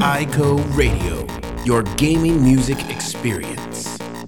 iCo Radio, your gaming music experience.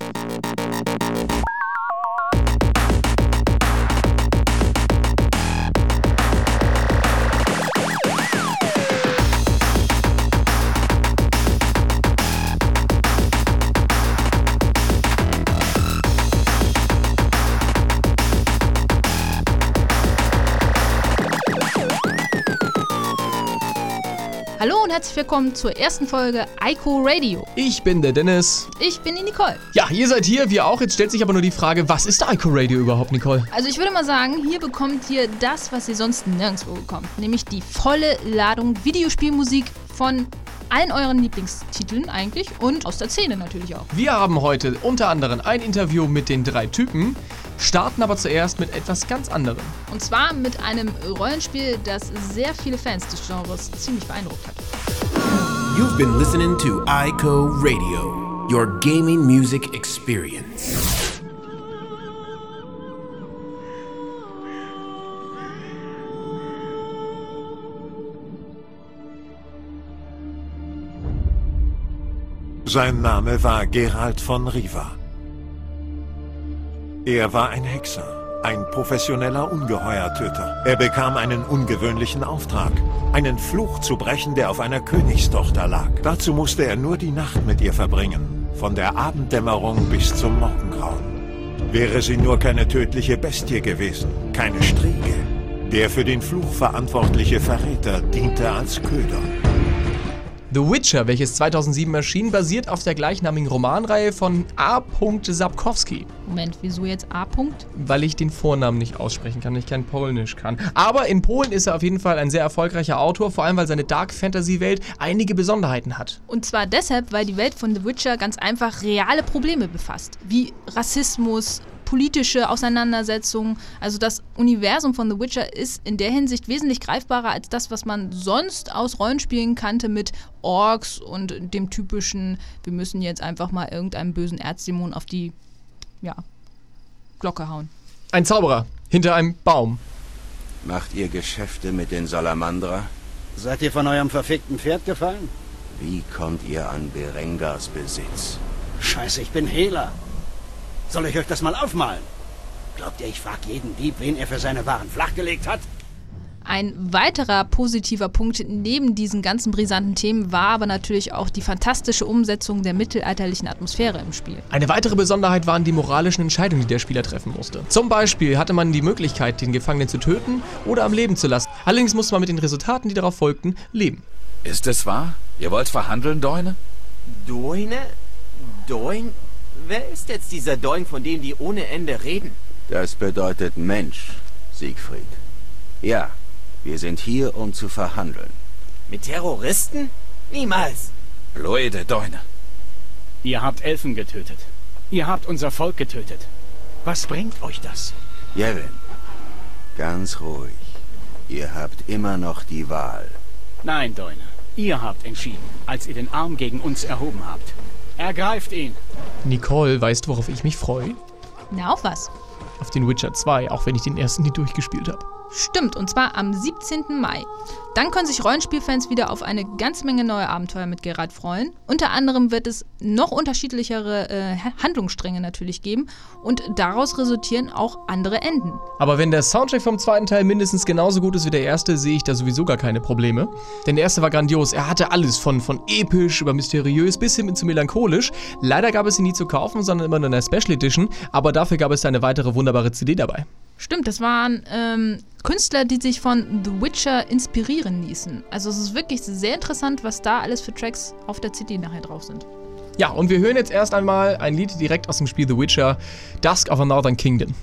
Hallo und herzlich willkommen zur ersten Folge iCo Radio. Ich bin der Dennis. Ich bin die Nicole. Ja, ihr seid hier, wir auch. Jetzt stellt sich aber nur die Frage, was ist iCo Radio überhaupt, Nicole? Also ich würde mal sagen, hier bekommt ihr das, was ihr sonst nirgendwo bekommt. Nämlich die volle Ladung Videospielmusik von allen euren Lieblingstiteln eigentlich und aus der Szene natürlich auch. Wir haben heute unter anderem ein Interview mit den 3 Typen, starten aber zuerst mit etwas ganz anderem. Und zwar mit einem Rollenspiel, das sehr viele Fans des Genres ziemlich beeindruckt hat. You've been listening to iCo Radio, your gaming music experience. Sein Name war Geralt von Riva. Er war ein Hexer, ein professioneller Ungeheuertöter. Er bekam einen ungewöhnlichen Auftrag, einen Fluch zu brechen, der auf einer Königstochter lag. Dazu musste er nur die Nacht mit ihr verbringen, von der Abenddämmerung bis zum Morgengrauen. Wäre sie nur keine tödliche Bestie gewesen, keine Striege. Der für den Fluch verantwortliche Verräter diente als Köder. The Witcher, welches 2007 erschien, basiert auf der gleichnamigen Romanreihe von A. Sapkowski. Moment, wieso jetzt A. Weil ich den Vornamen nicht aussprechen kann, ich kein Polnisch kann. Aber in Polen ist er auf jeden Fall ein sehr erfolgreicher Autor, vor allem weil seine Dark-Fantasy-Welt einige Besonderheiten hat. Und zwar deshalb, weil die Welt von The Witcher ganz einfach reale Probleme befasst. Wie Rassismus, politische Auseinandersetzungen. Also das Universum von The Witcher ist in der Hinsicht wesentlich greifbarer als das, was man sonst aus Rollenspielen kannte mit Orks und dem typischen, wir müssen jetzt einfach mal irgendeinem bösen Erzdämon auf die Glocke hauen. Ein Zauberer hinter einem Baum. Macht ihr Geschäfte mit den Salamandra? Seid ihr von eurem verfickten Pferd gefallen? Wie kommt ihr an Berengars Besitz? Scheiße, ich bin Hehler. Soll ich euch das mal aufmalen? Glaubt ihr, ich frag jeden Dieb, wen er für seine Waren flachgelegt hat? Ein weiterer positiver Punkt neben diesen ganzen brisanten Themen war aber natürlich auch die fantastische Umsetzung der mittelalterlichen Atmosphäre im Spiel. Eine weitere Besonderheit waren die moralischen Entscheidungen, die der Spieler treffen musste. Zum Beispiel hatte man die Möglichkeit, den Gefangenen zu töten oder am Leben zu lassen. Allerdings musste man mit den Resultaten, die darauf folgten, leben. Ist es wahr? Ihr wollt verhandeln, Doine? Doine? Doin? Wer ist jetzt dieser Doin, von dem die ohne Ende reden? Das bedeutet Mensch, Siegfried. Ja, wir sind hier, um zu verhandeln. Mit Terroristen? Niemals! Blöde Doine. Ihr habt Elfen getötet. Ihr habt unser Volk getötet. Was bringt euch das? Yevon, ganz ruhig. Ihr habt immer noch die Wahl. Nein, Doine. Ihr habt entschieden, als ihr den Arm gegen uns erhoben habt. Ergreift ihn! Nicole, weißt du, worauf ich mich freue? Na, auf was? Auf den Witcher 2, auch wenn ich den ersten nie durchgespielt habe. Stimmt, und zwar am 17. Mai. Dann können sich Rollenspielfans wieder auf eine ganze Menge neue Abenteuer mit Geralt freuen. Unter anderem wird es noch unterschiedlichere Handlungsstränge natürlich geben und daraus resultieren auch andere Enden. Aber wenn der Soundtrack vom zweiten Teil mindestens genauso gut ist wie der erste, sehe ich da sowieso gar keine Probleme. Denn der erste war grandios. Er hatte alles von episch über mysteriös bis hin zu melancholisch. Leider gab es ihn nie zu kaufen, sondern immer nur in der Special Edition. Aber dafür gab es eine weitere wunderbare CD dabei. Stimmt, das waren Künstler, die sich von The Witcher inspirieren ließen. Also es ist wirklich sehr interessant, was da alles für Tracks auf der CD nachher drauf sind. Ja, und wir hören jetzt erst einmal ein Lied direkt aus dem Spiel The Witcher, Dusk of a Northern Kingdom.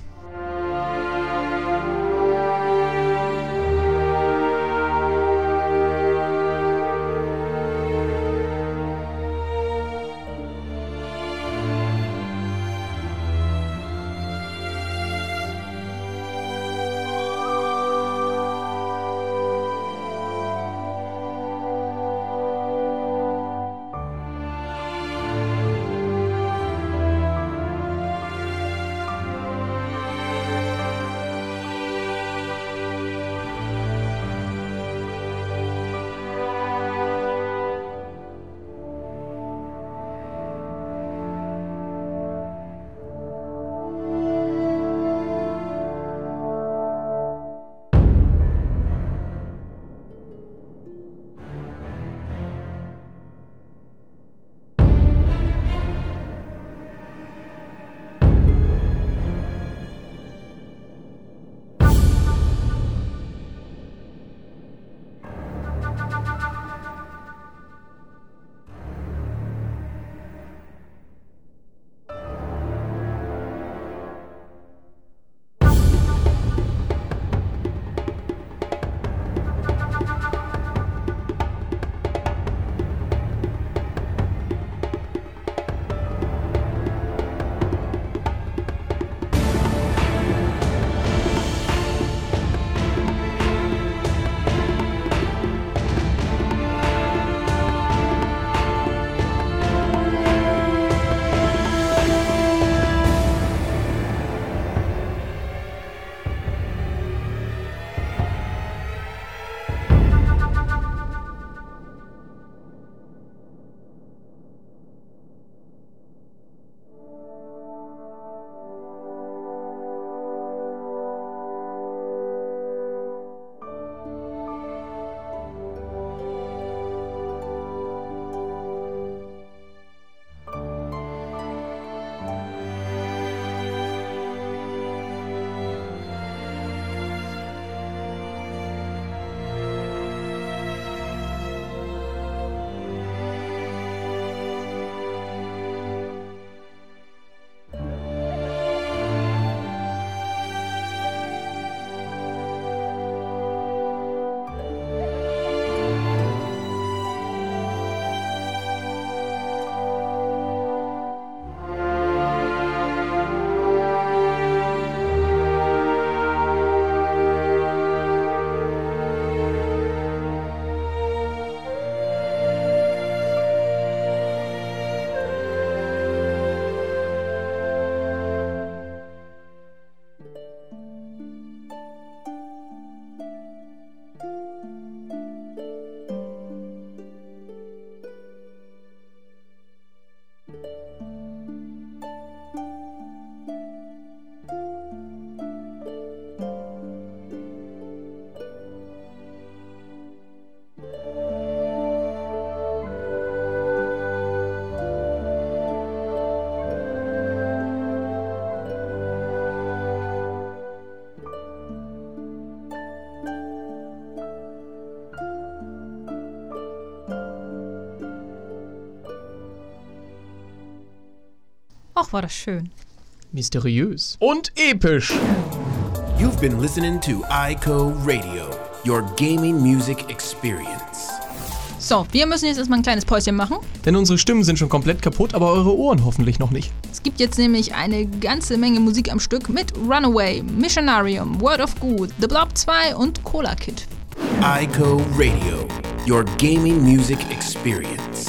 Ach, war das schön. Mysteriös. Und episch. You've been listening to iCo Radio, your gaming music experience. So, wir müssen jetzt erstmal ein kleines Päuschen machen. Denn unsere Stimmen sind schon komplett kaputt, aber eure Ohren hoffentlich noch nicht. Es gibt jetzt nämlich eine ganze Menge Musik am Stück mit Runaway, Missionarium, Word of Good, The Blob 2 und Cola Kid. iCo Radio, your gaming music experience.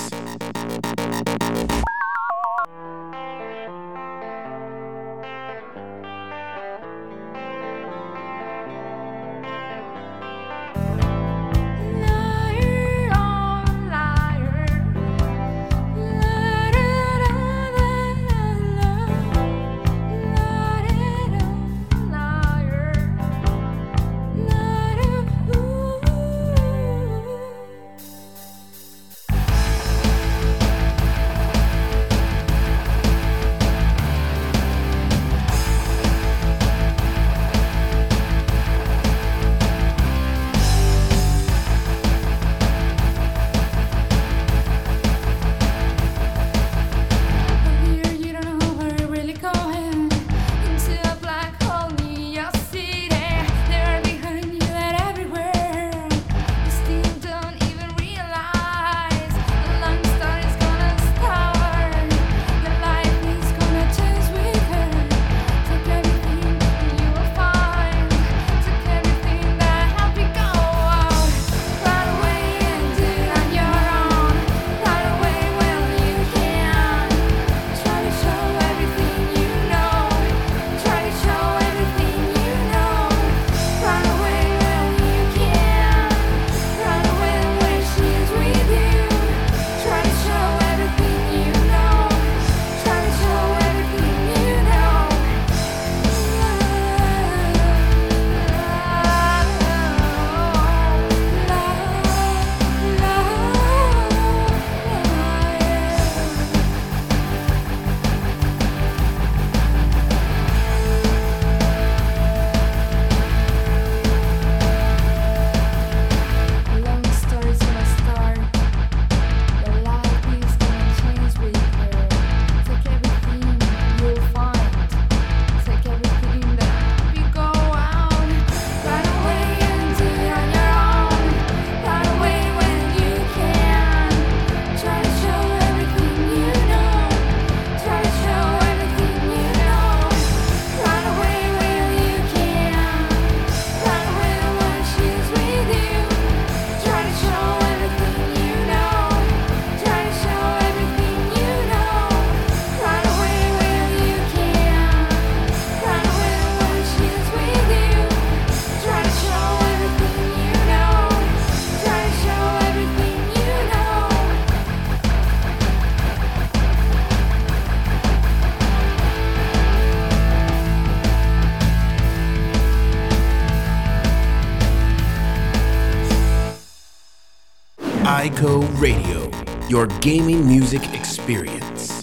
iCo Radio, your gaming music experience.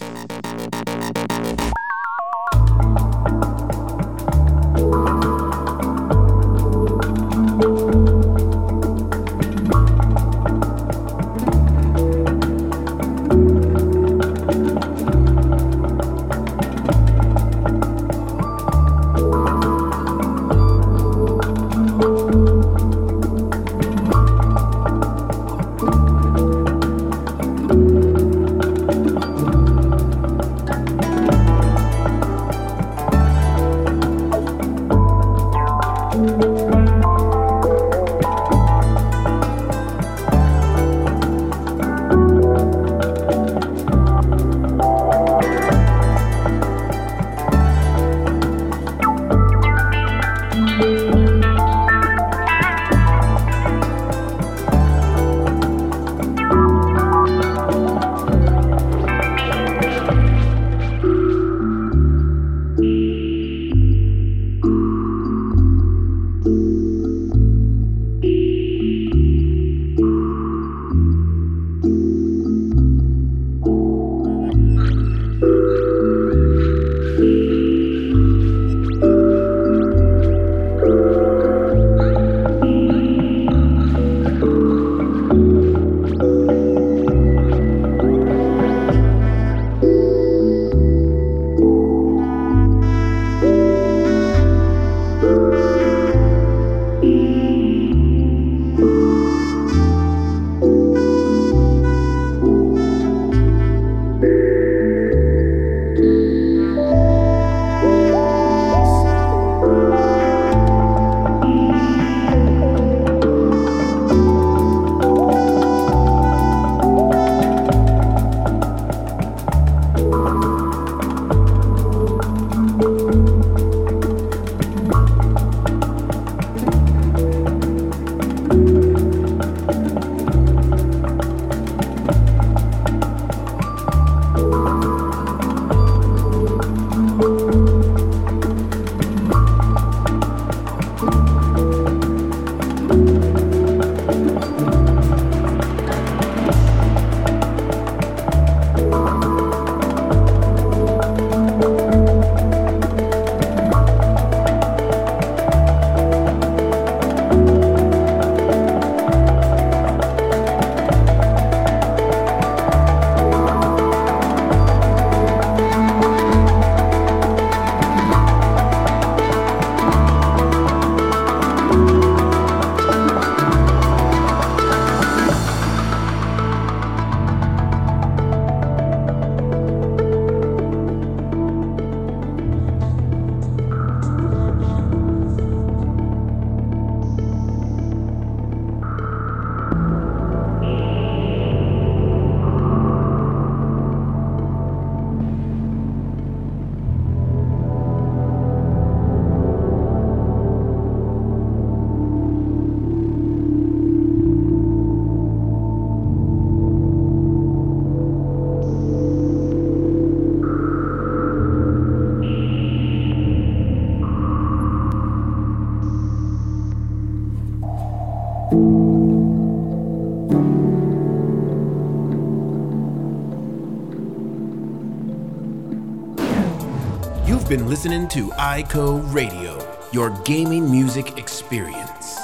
You've been listening to iCo Radio, your gaming music experience.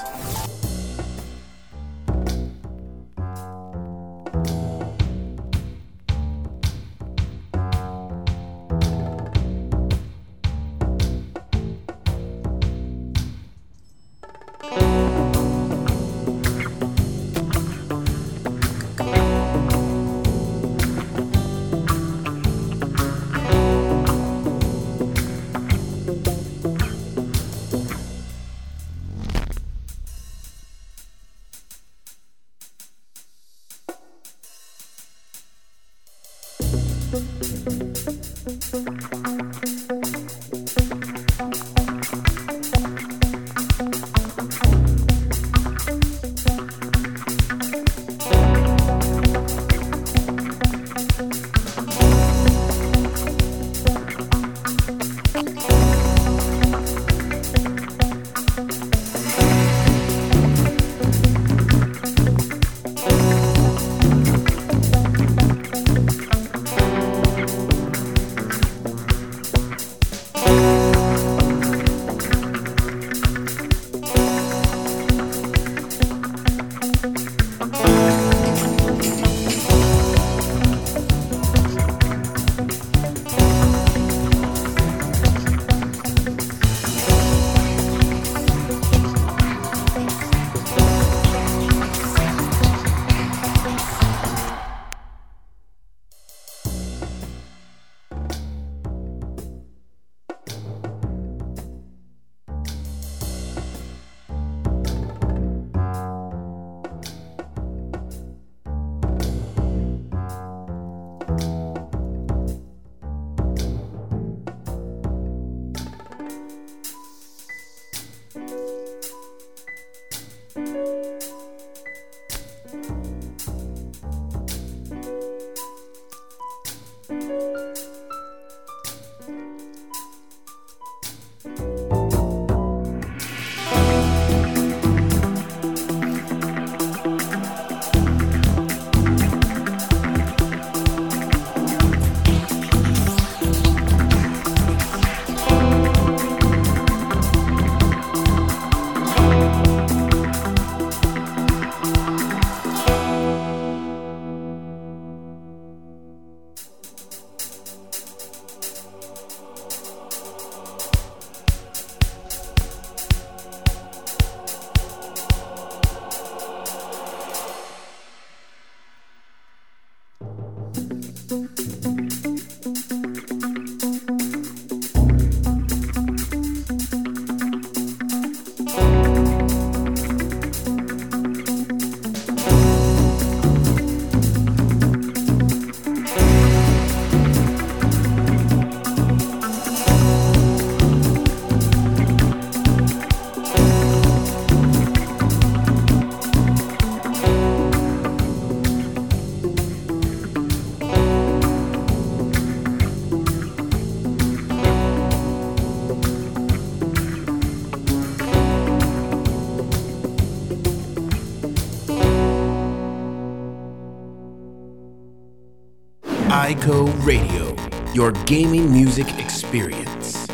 iCo Radio, your gaming music experience.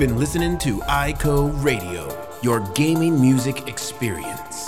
been listening to ICO Radio, your gaming music experience.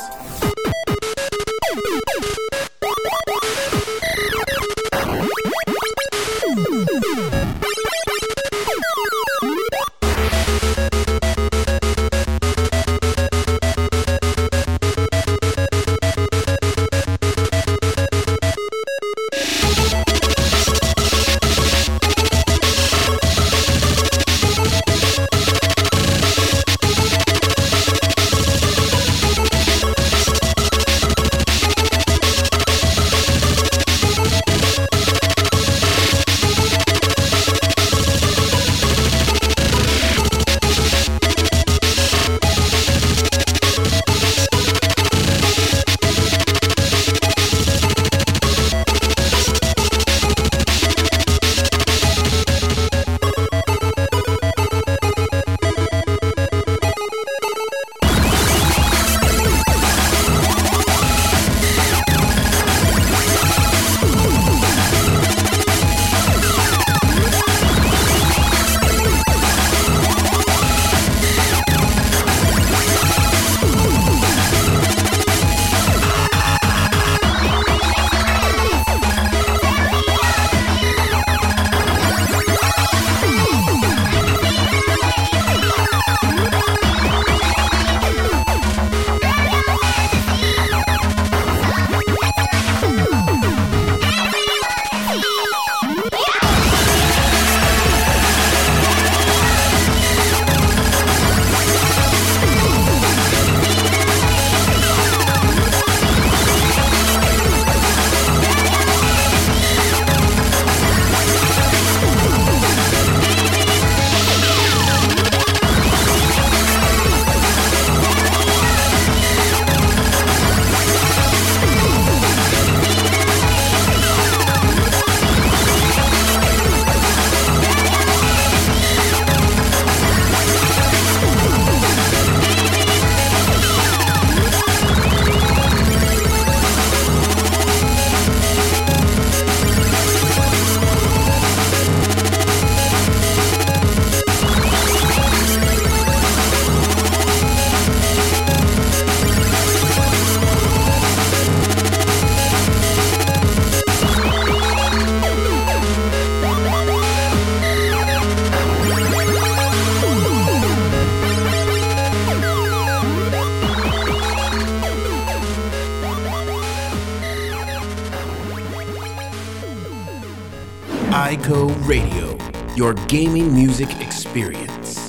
ICO Radio, your gaming music experience.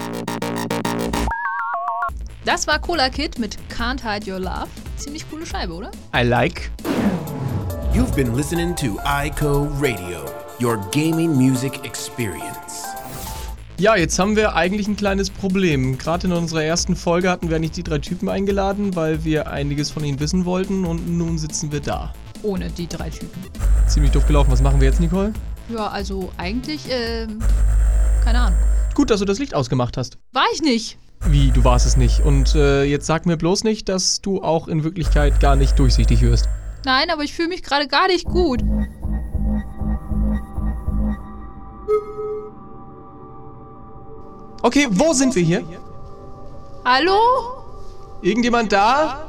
Das war Cola Kid mit Can't Hide Your Love. Ziemlich coole Scheibe, oder? I like. You've been listening to ICO Radio, your gaming music experience. Ja, jetzt haben wir eigentlich ein kleines Problem. Gerade in unserer ersten Folge hatten wir nicht die 3 Typen eingeladen, weil wir einiges von ihnen wissen wollten und nun sitzen wir da. Ohne die 3 Typen. Ziemlich doof gelaufen. Was machen wir jetzt, Nicole? Ja, also eigentlich, keine Ahnung. Gut, dass du das Licht ausgemacht hast. War ich nicht. Wie, du warst es nicht? Und jetzt sag mir bloß nicht, dass du auch in Wirklichkeit gar nicht durchsichtig hörst. Nein, aber ich fühle mich gerade gar nicht gut. Okay, wo sind wir hier? Hallo? Irgendjemand da?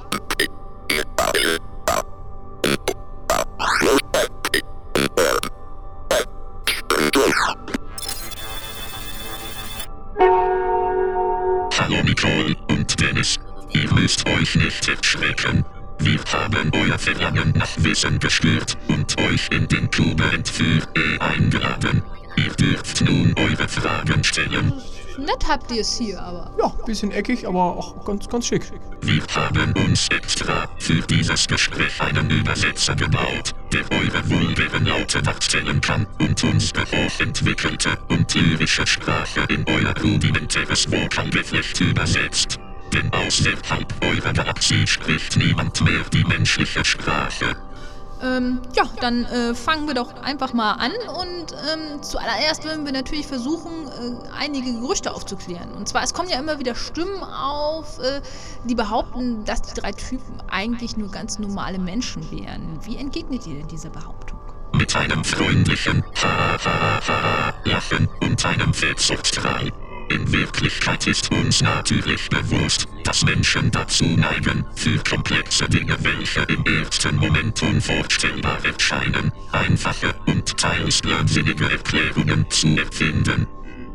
Hallo Nicole und Dennis, ihr müsst euch nicht erschrecken. Wir haben euer Verlangen nach Wissen gestört und euch in den Club für eingeladen. Ihr dürft nun eure Fragen stellen. Nett habt ihr es hier, aber... Ja, bisschen eckig, aber auch ganz schick. Wir haben uns extra für dieses Gespräch einen Übersetzer gebaut, der eure vulgären Laute darstellen kann und unsere hochentwickelte und lyrische Sprache in euer rudimentäres Vokalgeflecht übersetzt. Denn außerhalb eurer Galaxie spricht niemand mehr die menschliche Sprache. Ja, dann fangen wir doch einfach mal an und zuallererst werden wir natürlich versuchen, einige Gerüchte aufzuklären. Und zwar, es kommen ja immer wieder Stimmen auf, die behaupten, dass die 3 Typen eigentlich nur ganz normale Menschen wären. Wie entgegnet ihr denn dieser Behauptung? Mit einem freundlichen Ha-ha-ha-ha-Lachen und einem Fettsuchtstrahl. In Wirklichkeit ist uns natürlich bewusst, dass Menschen dazu neigen, für komplexe Dinge, welche im ersten Moment unvorstellbar erscheinen, einfache und teils blödsinnige Erklärungen zu erfinden.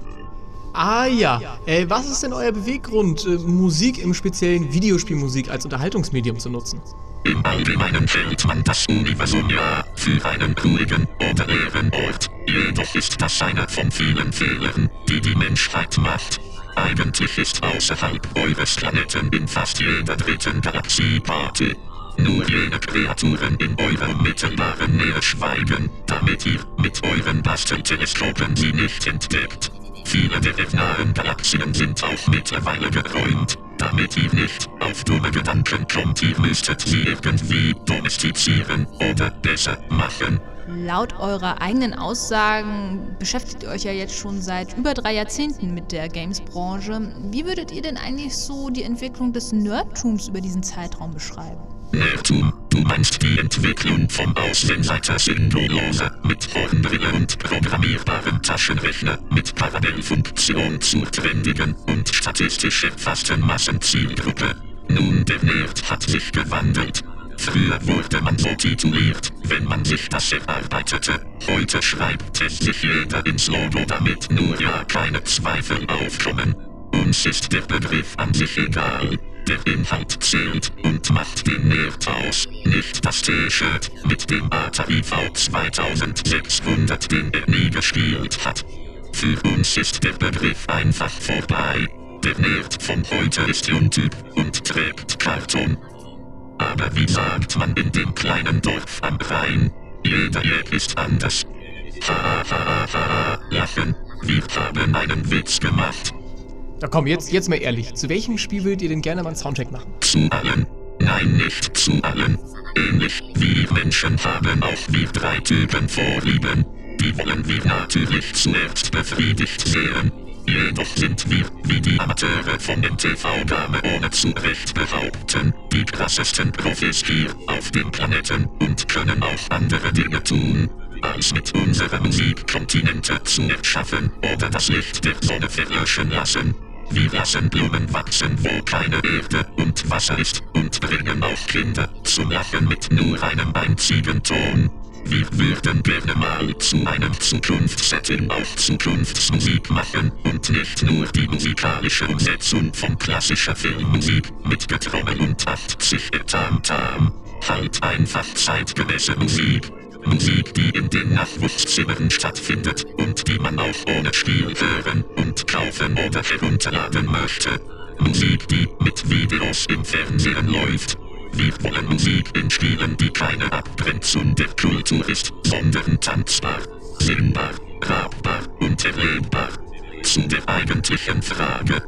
Ah ja, was ist denn euer Beweggrund, Musik, im speziellen Videospielmusik als Unterhaltungsmedium zu nutzen? Im Allgemeinen hält man das Universum ja für einen ruhigen oder leeren Ort. Jedoch ist das einer von vielen Fehlern, die die Menschheit macht. Eigentlich ist außerhalb eures Planeten in fast jeder dritten Galaxie Party. Nur jene Kreaturen in eurem mittelbaren Nähe schweigen, damit ihr mit euren Bastelteleskopen sie nicht entdeckt. Viele der nahen Galaxien sind auch mittlerweile geräumt, damit ihr nicht auf dumme Gedanken kommt, ihr müsstet sie irgendwie domestizieren oder besser machen. Laut eurer eigenen Aussagen beschäftigt ihr euch ja jetzt schon seit über 3 Jahrzehnten mit der Games-Branche. Wie würdet ihr denn eigentlich so die Entwicklung des Nerdtums über diesen Zeitraum beschreiben? Nerdtum, du meinst die Entwicklung vom Außenseiter Singuloser mit Hornbrille und programmierbaren Taschenrechner mit Parallelfunktion zur trendigen und statistisch erfassten Massenzielgruppe. Nun, der Nerd hat sich gewandelt. Früher wurde man so tituliert, wenn man sich das erarbeitete. Heute schreibt es sich jeder ins Logo, damit nur ja keine Zweifel aufkommen. Uns ist der Begriff an sich egal. Der Inhalt zählt und macht den Nerd aus, nicht das T-Shirt mit dem Atari V2600, den er nie gespielt hat. Für uns ist der Begriff einfach vorbei. Der Nerd von heute ist YouTube und trägt Karton. Aber wie sagt man in dem kleinen Dorf am Rhein? Jeder Jack ist anders. Ha ha ha, lachen, wir haben einen Witz gemacht. Na komm, jetzt mal ehrlich, zu welchem Spiel würdet ihr denn gerne mal einen Soundtrack machen? Zu allen. Nein, nicht zu allen. Ähnlich wie Menschen haben auch wir 3 Typen Vorlieben. Die wollen wir natürlich zuerst befriedigt sehen. Jedoch sind wir, wie die Amateure von dem TV-Game ohne zu Recht behaupten, die krassesten Profis hier auf dem Planeten und können auch andere Dinge tun, als mit unserer Musik Kontinente zu erschaffen oder das Licht der Sonne verlöschen lassen. Wir lassen Blumen wachsen, wo keine Erde und Wasser ist, und bringen auch Kinder zum Lachen mit nur einem einzigen Ton. Wir würden gerne mal zu einem Zukunftssetting auch Zukunftsmusik machen und nicht nur die musikalische Umsetzung von klassischer Filmmusik mit Getrommel und 80 Tamtam. Halt einfach zeitgemäße Musik. Musik, die in den Nachwuchszimmern stattfindet und die man auch ohne Spiel hören und kaufen oder herunterladen möchte. Musik, die mit Videos im Fernsehen läuft. Wir wollen Musik in Spielen, die keine Abgrenzung der Kultur ist, sondern tanzbar, singbar, rappbar und erlebbar. Zu der eigentlichen Frage.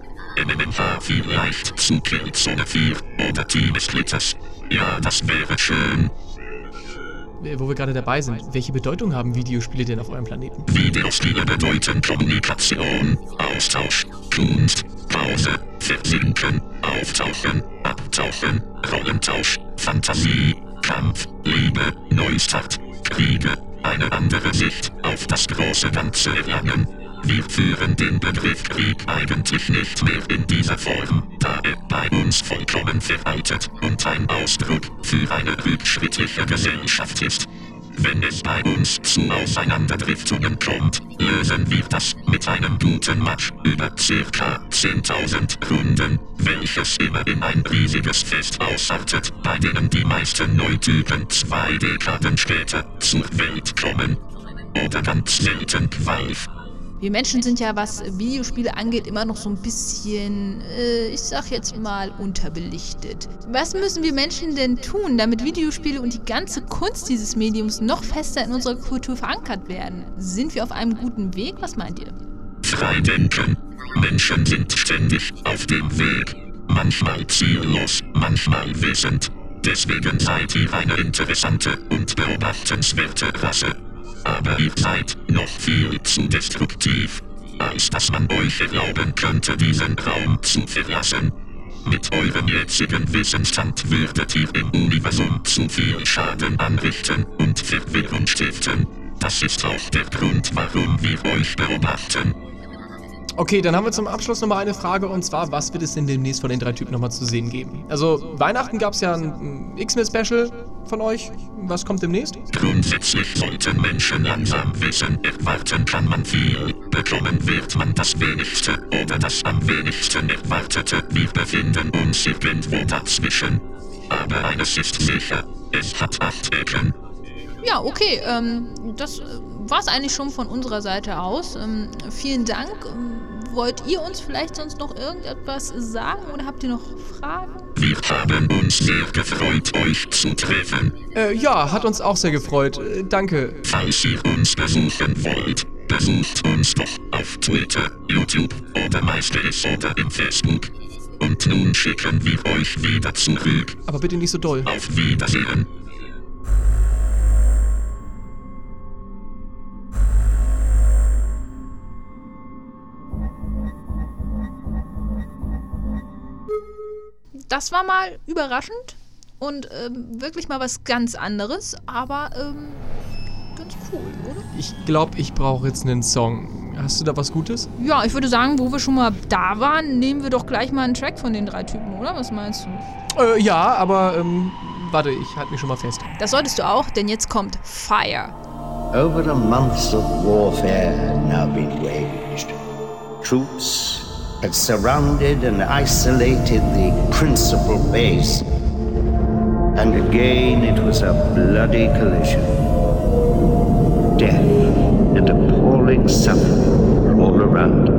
MMH vielleicht zu Killzone 4 oder Team Splitters. Ja, das wäre schön. Wo wir gerade dabei sind, welche Bedeutung haben Videospiele denn auf eurem Planeten? Videospiele bedeuten Kommunikation, Austausch, Kunst, Pause, Versinken, Auftauchen, Abtauchen, Rollentausch, Fantasie, Kampf, Liebe, Neustart, Kriege, eine andere Sicht auf das große Ganze erlangen. Wir führen den Begriff Krieg eigentlich nicht mehr in dieser Form, da er bei uns vollkommen veraltet und ein Ausdruck für eine rückschrittliche Gesellschaft ist. Wenn es bei uns zu Auseinanderdriftungen kommt, lösen wir das mit einem guten Match über ca. 10.000 Runden, welches immer in ein riesiges Fest ausartet, bei denen die meisten Neutypen 2 Dekaden später zur Welt kommen. Oder ganz selten Valve. Wir Menschen sind ja, was Videospiele angeht, immer noch so ein bisschen, ich sag jetzt mal, unterbelichtet. Was müssen wir Menschen denn tun, damit Videospiele und die ganze Kunst dieses Mediums noch fester in unserer Kultur verankert werden? Sind wir auf einem guten Weg? Was meint ihr? Freidenken. Menschen sind ständig auf dem Weg. Manchmal ziellos, manchmal wissend. Deswegen seid ihr eine interessante und beobachtenswerte Rasse. Aber ihr seid noch viel zu destruktiv, als dass man euch erlauben könnte, diesen Raum zu verlassen. Mit eurem jetzigen Wissensstand würdet ihr im Universum zu viel Schaden anrichten und Verwirrung stiften. Das ist auch der Grund, warum wir euch beobachten. Okay, dann haben wir zum Abschluss nochmal eine Frage, und zwar, was wird es denn demnächst von den 3 Typen nochmal zu sehen geben? Also, Weihnachten gab es ja ein X-Men-Special von euch. Was kommt demnächst? Grundsätzlich sollten Menschen langsam wissen, erwarten kann man viel. Bekommen wird man das Wenigste oder das am wenigsten Erwartete. Wir befinden uns irgendwo dazwischen. Aber eines ist sicher, es hat 8 Ecken. Ja, okay, das war es eigentlich schon von unserer Seite aus. Vielen Dank. Wollt ihr uns vielleicht sonst noch irgendetwas sagen oder habt ihr noch Fragen? Wir haben uns sehr gefreut, euch zu treffen. Ja, hat uns auch sehr gefreut. Danke. Falls ihr uns besuchen wollt, besucht uns doch auf Twitter, YouTube oder MySpace oder im Facebook. Und nun schicken wir euch wieder zurück. Aber bitte nicht so doll. Auf Wiedersehen. Das war mal überraschend und wirklich mal was ganz anderes, aber ganz cool, oder? Ich glaube, ich brauche jetzt einen Song. Hast du da was Gutes? Ja, ich würde sagen, wo wir schon mal da waren, nehmen wir doch gleich mal einen Track von den 3 Typen, oder? Was meinst du? Ja, aber warte, ich halte mich schon mal fest. Das solltest du auch, denn jetzt kommt Fire. Over the months of warfare had now been waged. Troops had surrounded and isolated the principal base. And again it was a bloody collision. Death and appalling suffering all around.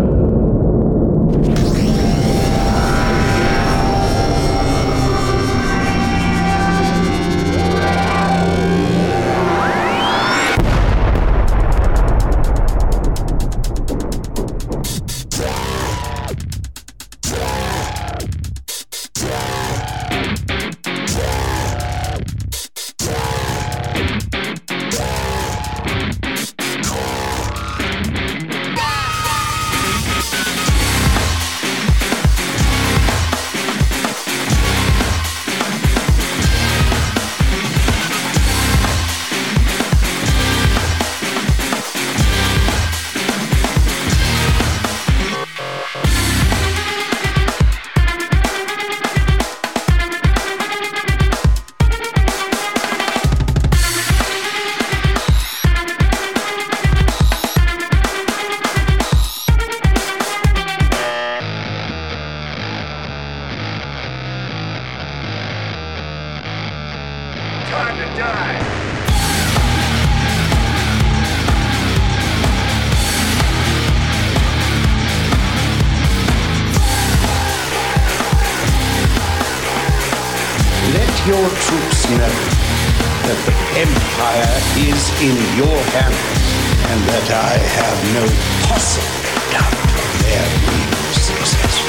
Your troops know that the Empire is in your hands and that I have no possible doubt of their being successful.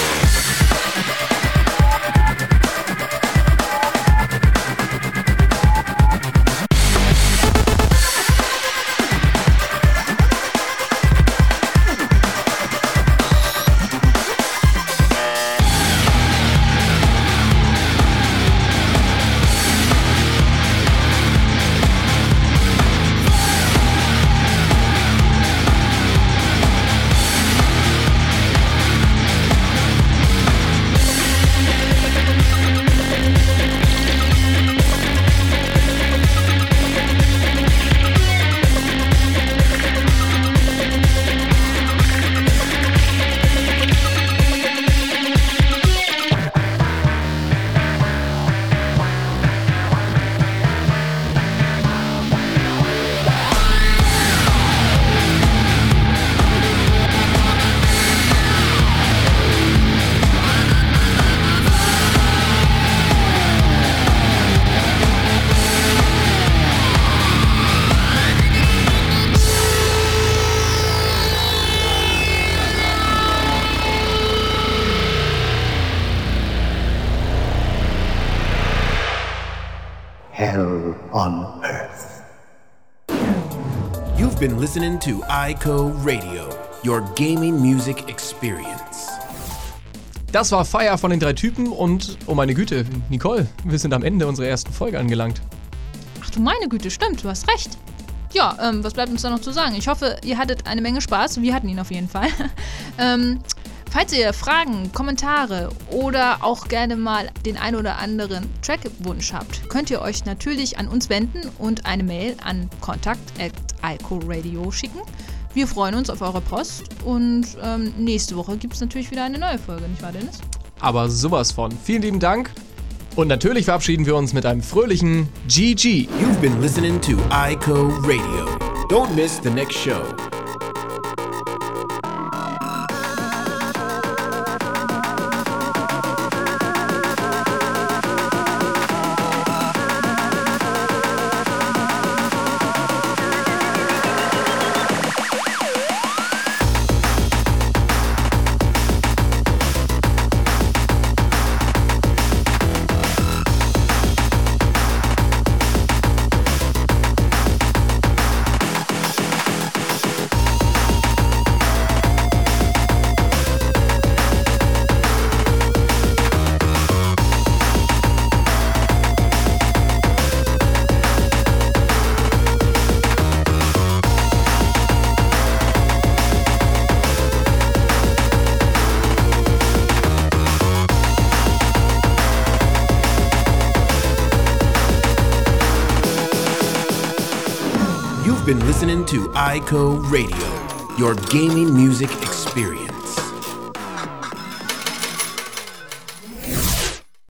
Hell on Earth. You've been listening to iCo Radio, your gaming music experience. Das war Fire von den 3 Typen und, oh meine Güte, Nicole, wir sind am Ende unserer ersten Folge angelangt. Ach du meine Güte, stimmt, du hast recht. Ja, was bleibt uns da noch zu sagen? Ich hoffe, ihr hattet eine Menge Spaß. Wir hatten ihn auf jeden Fall. Falls ihr Fragen, Kommentare oder auch gerne mal den ein oder anderen Trackwunsch habt, könnt ihr euch natürlich an uns wenden und eine Mail an kontakt@icoradio schicken. Wir freuen uns auf eure Post und nächste Woche gibt es natürlich wieder eine neue Folge, nicht wahr, Dennis? Aber sowas von. Vielen lieben Dank. Und natürlich verabschieden wir uns mit einem fröhlichen GG. You've been listening to ICO Radio. Don't miss the next show. You've been listening to ICO Radio, your gaming music experience.